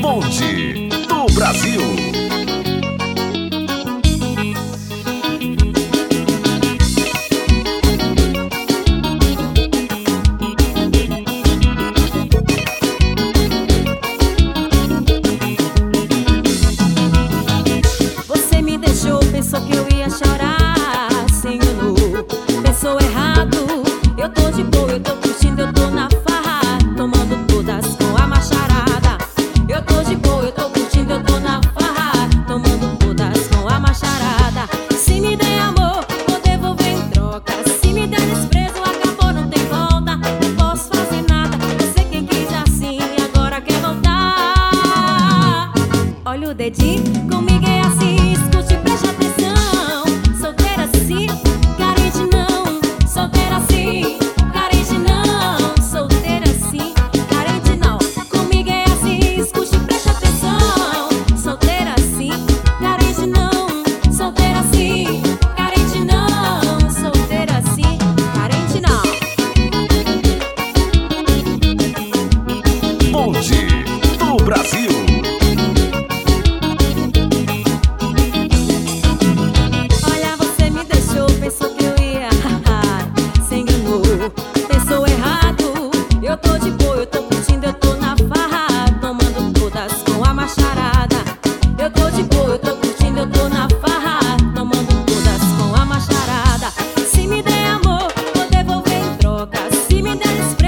Bonde do Brasil. Você me deixou, pensou que eu ia chorar, se enganou, pensou errado. Eu tô de boa, eu tô curtindo, eu tô na farra, tomando todas com a macharada. Eu tô de boa, eu tô curtindo, eu tô na farra, tomando todas com a macharada. Se me der amor, vou devolver em troca. Se me der desprezo, acabou, não tem volta. Não posso fazer nada, você quem quis assim, agora quer voltar. Olha o dedinho, comigo é assim, escute, preste atenção. Solteira sim, carente não. Solteira sim, carente não. Solteira sim, carente não. Comigo é assim, escute, preste atenção. Solteira sim, carente não. Solteira sim, carente não. Solteira sim, carente não. Bonde do Brasil. Olha, você me deixou, pensou que eu ia se enganou, pensou errado. Eu tô de boa, eu tô curtindo, eu tô na farra, tomando todas com a macharada. Eu tô de boa, eu tô curtindo, eu tô na farra, tomando todas com a macharada. Se me der amor, vou devolver em troca. Se me der desprezo,